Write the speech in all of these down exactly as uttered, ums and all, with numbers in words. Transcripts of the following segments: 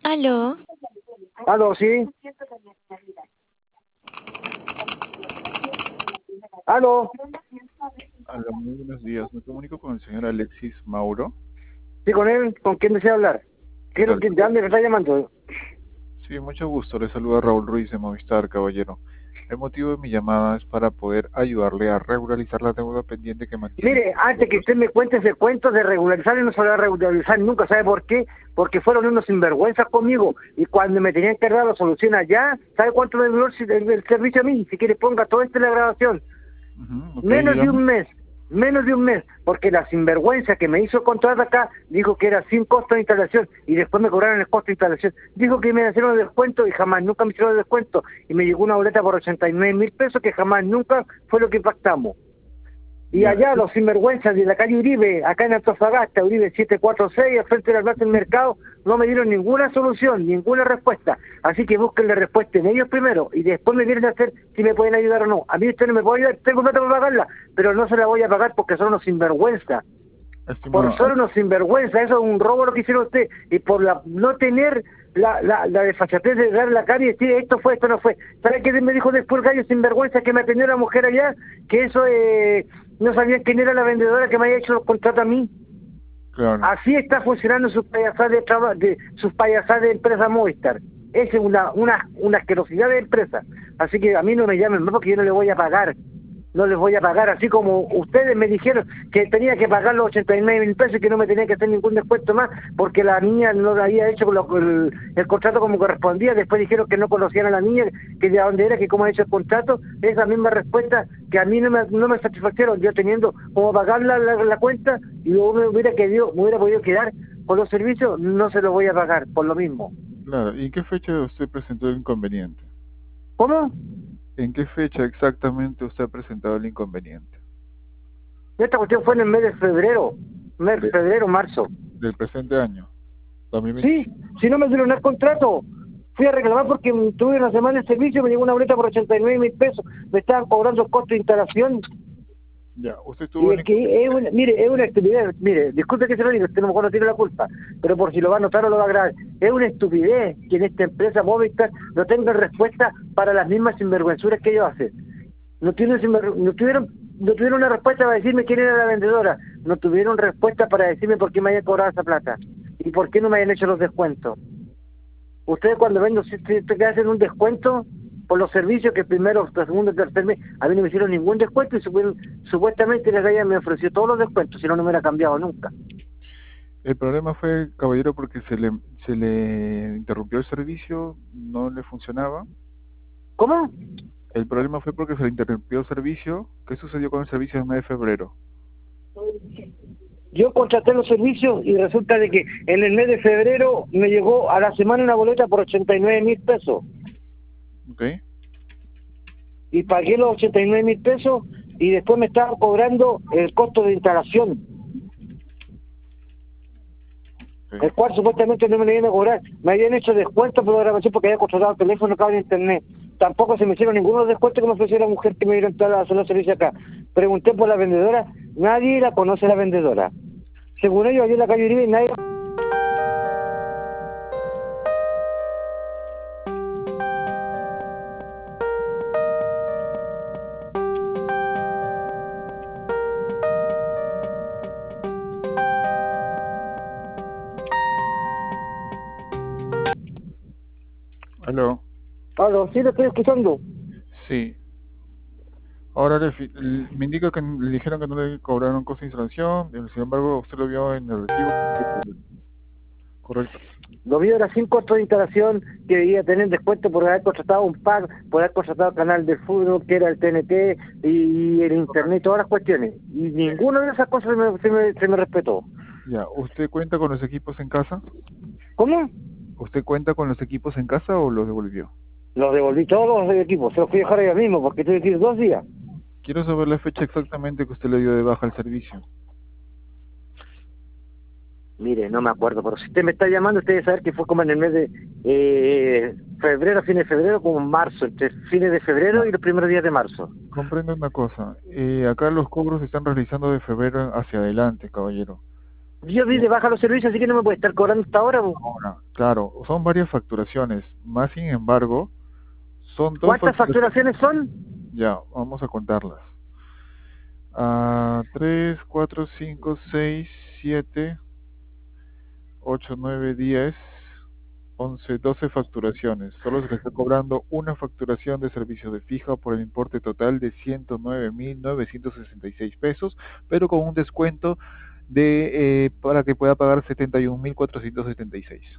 Aló, Aló, sí. Aló, Hola, muy buenos días. Me comunico con el señor Alexis Mauro. sí, con él, ¿con quién desea hablar? ¿Qué es lo Tal. que, ¿de dónde me está llamando? Sí, mucho gusto. Le saluda Raúl Ruiz de Movistar, caballero. El motivo de mi llamada es para poder ayudarle a regularizar la deuda pendiente que mantiene. Mire, antes que usted me cuente ese cuento de regularizar, y no se va a regularizar nunca, ¿sabe por qué? Porque fueron unos sinvergüenzas conmigo, y cuando me tenían que dar la solución allá, ¿sabe cuánto me duró el, el- el servicio a mí? Si quiere ponga todo esto en la grabación. Ujú, ok, Menos de dígame. un mes, menos de un mes, porque la sinvergüenza que me hizo el contrato acá dijo que era sin costo de instalación y después me cobraron el costo de instalación. Dijo que me hicieron el descuento y jamás, nunca me hicieron el descuento y me llegó una boleta por ochenta y nueve mil pesos que jamás, nunca fue lo que pactamos. Y Ya, allá los sinvergüenzas de la calle Uribe, acá en Antofagasta, Uribe siete cuatro seis, al frente de la Plaza del Mercado, no me dieron ninguna solución, ninguna respuesta. Así que búsquenle respuesta en ellos primero y después me vienen a hacer si me pueden ayudar o no. A mí usted no me puede ayudar, tengo plata para pagarla, pero no se la voy a pagar porque son unos sinvergüenza. Por estimado, ser unos sinvergüenza, eso es un robo lo que hicieron usted. Y por la no tener la, la, la desfachatez de dar la cara y decir esto fue, esto no fue. ¿Sabe qué me dijo después el gallo sinvergüenza que me atendió la mujer allá? Que eso eh, no sabía quién era la vendedora que me había hecho los contratos a mí. claro. Así está funcionando sus payasadas de, traba- de sus payasadas de empresa Movistar. Esa es una, una, una asquerosidad de empresa. Así que a mí no me llamen más porque yo no le voy a pagar. No les voy a pagar, así como ustedes me dijeron que tenía que pagar los ochenta y nueve mil pesos y que no me tenía que hacer ningún descuento más porque la niña no había hecho lo- el, el contrato como correspondía. Después dijeron que no conocían a la niña, que de dónde era, que cómo ha hecho el contrato. Esa misma respuesta que a mí no me, no me satisfacieron, yo teniendo como pagar la, la, la cuenta y luego me hubiera, querido, me hubiera podido quedar con los servicios, no se los voy a pagar por lo mismo. Claro. ¿Y en qué fecha usted presentó el inconveniente? ¿Cómo? ¿En qué fecha exactamente usted ha presentado el inconveniente? Esta cuestión fue en el mes de febrero, mes de De- febrero, marzo. del presente año, Sí, dos mil veinticinco. si no me dieron el contrato, fui a reclamar porque tuve una semana de servicio, me llegó una boleta por ochenta y nueve mil pesos, me estaban cobrando el costo de instalación, Ya, usted y tuvo el es que es inconveniente. una, mire, es una estupidez, mire, disculpe que se lo diga, usted a lo mejor no tiene la culpa, pero por si lo va a notar o lo va a grabar, es una estupidez que en esta empresa Movistar no tengan respuesta para las mismas sinvergüenzuras que ellos hacen. No tienen, sinver- no tuvieron no tuvieron una respuesta para decirme quién era la vendedora, no tuvieron respuesta para decirme por qué me habían cobrado esa plata y por qué no me habían hecho los descuentos. Ustedes cuando ven, si te, te hacen un descuento por los servicios que primero, segundo, tercer mes, a mí no me hicieron ningún descuento y supu- supuestamente la galla me ofreció todos los descuentos, si no, no me hubiera cambiado nunca. El problema fue, caballero, porque se le, se le interrumpió el servicio, no le funcionaba. ¿Cómo? El problema fue porque se le interrumpió el servicio. ¿Qué sucedió con el servicio del mes de febrero? Yo contraté los servicios y resulta de que en el mes de febrero me llegó a la semana una boleta por ochenta y nueve mil pesos ¿Ok? y pagué los ochenta y nueve mil pesos y después me estaban cobrando el costo de instalación, Ok. el cual supuestamente no me lo iban a cobrar. Me habían hecho descuento por la grabación porque había contratado el teléfono, cable de internet. Tampoco se me hicieron ninguno descuento que me ofreció la mujer que me dieron toda la hacer servicio acá. Pregunté por la vendedora, nadie la conoce la vendedora. Según ellos, allí en la calle Uribe, nadie... Aló. Aló, sí, lo estoy escuchando. Sí. Ahora le fi- l- me indica que le dijeron que no le cobraron costo de instalación, eh, sin embargo usted lo vio en el recibo. Correcto. Lo mío era sin costo de instalación, que debía tener descuento por haber contratado un pack, por haber contratado el canal de fútbol, que era el T N T, y el internet, todas las cuestiones. Y ninguna de esas cosas se me, se me, se me respetó. Ya, ¿usted cuenta con los equipos en casa? ¿Cómo? ¿Usted cuenta con los equipos en casa o los devolvió? Los devolví todos los equipos, se los fui a dejar allá mismo, porque tuve que ir dos días. Quiero saber la fecha exactamente que usted le dio de baja al servicio. Mire, no me acuerdo, pero si usted me está llamando, usted debe saber que fue como en el mes de eh, febrero, fines de febrero, como en marzo, entre fines de febrero Ya, y los primeros días de marzo. comprendo una cosa. Eh, acá los cobros se están realizando de febrero hacia adelante, caballero. Yo vi de baja los servicios, así que no me puede estar cobrando hasta ahora, po. Ahora, claro, son varias facturaciones, más sin embargo, son dos ¿Cuántas facturaciones. facturaciones son? Ya, vamos a contarlas. Ah, tres, cuatro, cinco, seis, siete, ocho, nueve, diez, once, doce facturaciones. Solo se le está cobrando una facturación de servicio de fija por el importe total de ciento nueve mil novecientos sesenta y seis pesos, pero con un descuento de eh, para que pueda pagar setenta y un mil cuatrocientos setenta y seis.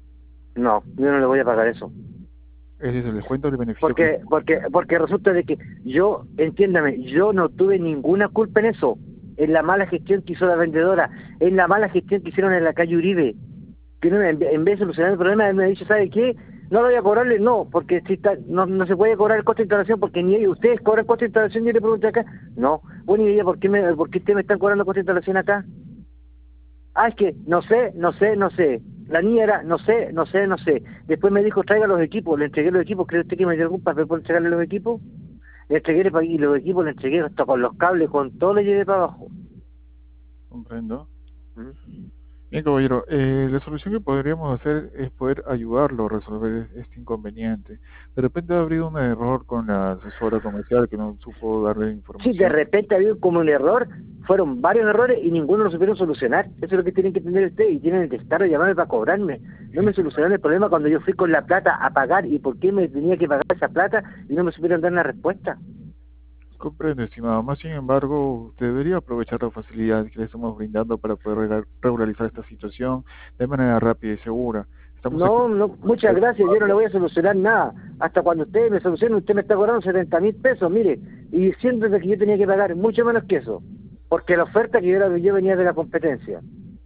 No, yo no le voy a pagar eso. Ese es el descuento del beneficio. Porque, porque, porque resulta de que yo, entiéndame, yo no tuve ninguna culpa en eso, en la mala gestión que hizo la vendedora, en la mala gestión que hicieron en la calle Uribe, que no, en, en vez de solucionar el problema, él me ha dicho, ¿sabe qué? No lo voy a cobrarle, no, porque si está, no, no se puede cobrar el costo de instalación, porque ni ellos, ustedes cobran el costo de instalación, yo le pregunté acá, no, bueno, y ella, ¿por qué, me, ¿por qué ustedes me están cobrando el costo de instalación acá? Ah, es que no sé, no sé, no sé. La niña era, no sé, no sé, no sé. Después me dijo, traiga los equipos. Le entregué los equipos. ¿Cree usted que me dio algún papel por entregarle los equipos? Le entregué y los equipos, le entregué hasta con los cables, con todo le llevé para abajo. Comprendo. ¿Mm? Bien, caballero, eh, la solución que podríamos hacer es poder ayudarlo a resolver este inconveniente. De repente ha habido un error con la asesora comercial que no supo darle información. Sí, de repente ha habido como un error, fueron varios errores y ninguno lo supieron solucionar. Eso es lo que tienen que entender ustedes y tienen el descaro de llamarme para cobrarme. No me solucionaron el problema cuando yo fui con la plata a pagar y por qué me tenía que pagar esa plata y no me supieron dar una respuesta. Comprendo, estimado. Más sin embargo, usted debería aprovechar la facilidad que le estamos brindando para poder regularizar esta situación de manera rápida y segura. Estamos No, aquí. no, muchas gracias, yo no le voy a solucionar nada. Hasta cuando usted me solucione, usted me está cobrando setenta mil pesos, mire, y siento que yo tenía que pagar mucho menos que eso, porque la oferta que yo, era, yo venía de la competencia.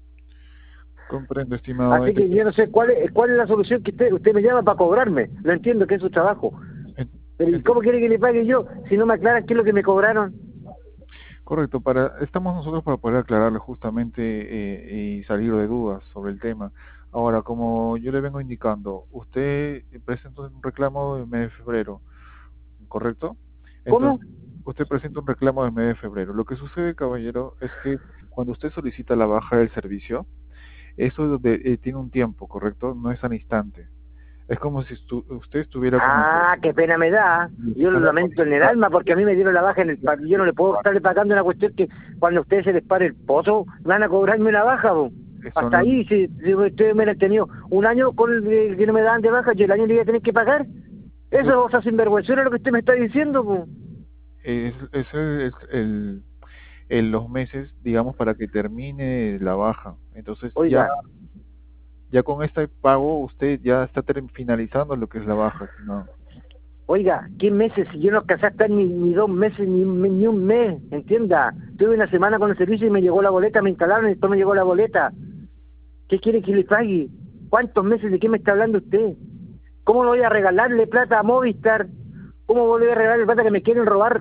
Comprendo, estimado. Así que yo no sé cuál es, cuál es la solución que usted, usted me llama para cobrarme, lo entiendo que es su trabajo. Pero ¿y cómo quiere que le pague yo si no me aclaran qué es lo que me cobraron? Correcto, para estamos nosotros para poder aclararle justamente eh, y salir de dudas sobre el tema. Ahora, como yo le vengo indicando, usted presentó un reclamo del mes de febrero, ¿correcto? ¿Cómo? Entonces, usted presenta un reclamo del mes de febrero. Lo que sucede, caballero, es que cuando usted solicita la baja del servicio, eso de, eh, tiene un tiempo, ¿correcto? No es al instante. Es como si estu usted estuviera con... Ah, qué pena me da. Yo lo lamento en el alma porque a mí me dieron la baja en el pa- yo no le puedo estarle pagando una cuestión que cuando a ustedes se les pare el pozo van a cobrarme una baja, bo. Hasta no... ahí, si, si ustedes me han tenido un año con el que no me daban de baja, yo el año le iba a tener que pagar. Eso es cosa sinvergüenza, lo que usted me está diciendo, bo. Es, es, el, es el, el, los meses, digamos, para que termine la baja. Entonces, Oiga, ya ya con este pago usted ya está finalizando lo que es la baja, ¿no? Oiga, ¿qué meses? Si yo no alcancé a estar ni, ni dos meses, ni, ni un mes, entienda. Tuve una semana con el servicio y me llegó la boleta, me instalaron y después me llegó la boleta. ¿Qué quiere que le pague? ¿Cuántos meses de qué me está hablando usted? ¿Cómo no voy a regalarle plata a Movistar? ¿Cómo voy a regalarle plata que me quieren robar?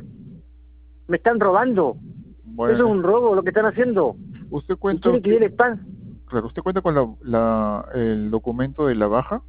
Me están robando. Bueno, eso es un robo lo que están haciendo. ¿Usted cuenta, ¿Y quiere que yo les pague? Claro, ¿usted cuenta con la, la, el documento de la baja?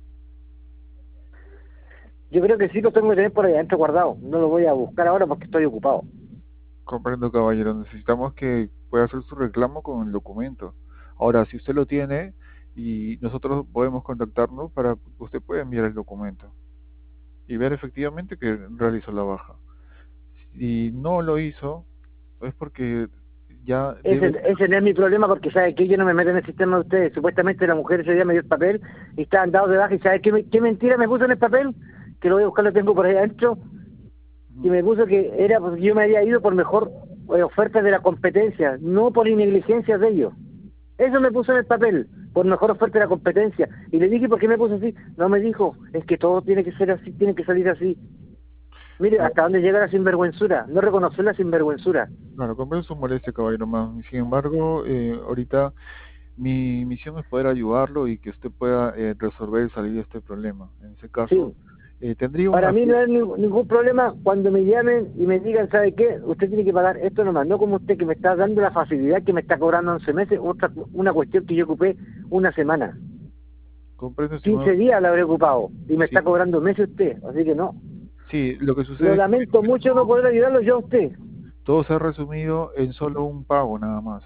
Yo creo que sí lo tengo que tener por ahí adentro guardado. No lo voy a buscar ahora porque estoy ocupado. Comprendo, caballero. Necesitamos que pueda hacer su reclamo con el documento. Ahora, si usted lo tiene y nosotros podemos contactarnos para que usted pueda enviar el documento y ver efectivamente que realizó la baja. Si no lo hizo, es porque ya Ese, debe... ese no es mi problema porque sabe que yo no me meto en el sistema de ustedes. Supuestamente la mujer ese día me dio el papel y estaban dados de baja y sabe qué, me- qué mentira me puso en el papel, que lo voy a buscar, lo tengo por ahí adentro, y me puso que era porque yo me había ido por mejor eh, oferta de la competencia, no por negligencias de ellos. Eso me puso en el papel, por mejor oferta de la competencia. Y le dije, ¿por qué me puso así? No me dijo, es que todo tiene que ser así, tiene que salir así. Mire, hasta dónde llega la sinvergüenzura, no reconocer la sinvergüenzura. Claro, comprendo su molestia, caballero. Más. Sin embargo, eh, ahorita mi misión es poder ayudarlo y que usted pueda eh, resolver y salir de este problema. En ese caso, Sí. eh, tendría Para una... mí no hay ni- ningún problema cuando me llamen y me digan, ¿sabe qué? Usted tiene que pagar esto nomás, no como usted que me está dando la facilidad que me está cobrando once meses, otra una cuestión que yo ocupé una semana. Comprendo, quince estimado. días la habré ocupado y me Sí, está cobrando meses usted, así que no. sí, lo que sucede Lo es lamento que mucho no poder ayudarlo yo a usted. todo se ha resumido en solo un pago nada más.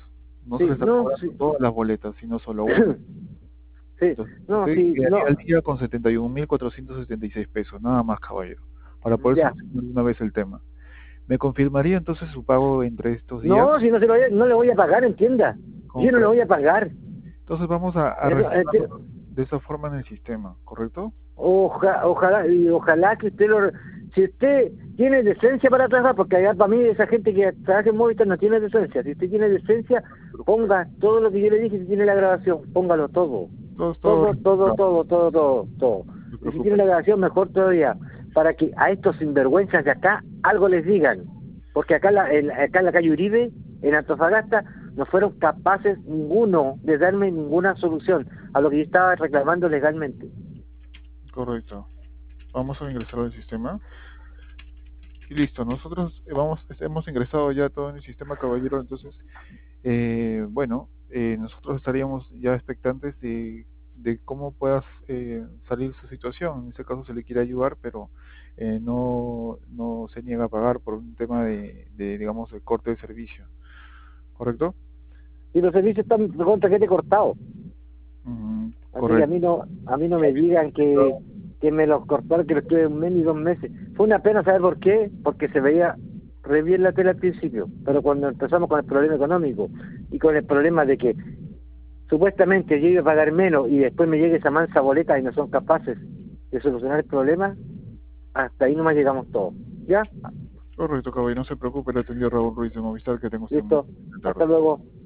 no se Sí, le está no, cobrando sí. todas las boletas, sino solo una. Sí, Entonces, no, usted sí, no, quedaría al día con setenta y un mil cuatrocientos setenta y seis pesos, nada más, caballero, para poder ya. solucionar de una vez el tema. ¿Me confirmaría entonces su pago entre estos días? No, si no se lo voy a- no le voy a pagar, entienda. Yo no le voy Comprendo. a pagar. Entonces vamos a, a Eso, eh, registrarlo te- de esa forma en el sistema, ¿correcto? Oja, ojalá, y ojalá que usted lo... Si usted tiene decencia para trabajar, porque allá para mí esa gente que trabaja en Movistar no tiene decencia. Si usted tiene decencia, No se preocupe. ponga todo lo que yo le dije, si tiene la grabación, póngalo todo. Todo está Todo, todo, registrado, todo, todo, todo, todo. no se Y si preocupe. tiene la grabación, mejor todavía, para que a estos sinvergüenzas de acá algo les digan. Porque acá, en la, en, acá en la calle Uribe, en Antofagasta, no fueron capaces ninguno de darme ninguna solución a lo que yo estaba reclamando legalmente. Correcto. Vamos a ingresar al sistema. Y listo, nosotros eh, vamos, es- hemos ingresado ya todo en el sistema, caballero. Entonces, eh, bueno, eh, nosotros estaríamos ya expectantes de, de cómo pueda eh, salir su situación. En ese caso se le quiere ayudar, pero eh, no, no se niega a pagar por un tema de, de, digamos, de corte de servicio. ¿Correcto? Y los servicios están con paquete cortado. Mm, Así que a correcto. mí no, a mí no me digan que, que me los cortaron, que los tuve un mes ni dos meses. Fue una pena saber por qué, porque se veía re bien la tele al principio, pero cuando empezamos con el problema económico y con el problema de que supuestamente yo iba a pagar menos y después me llegue esa mansa boleta y no son capaces de solucionar el problema, hasta ahí nomás llegamos todos. ¿Ya? Correcto, caballero, no se preocupe, le atendió Raúl Ruiz de Movistar, que tengo usted muy Listo. buena Hasta tarde. luego.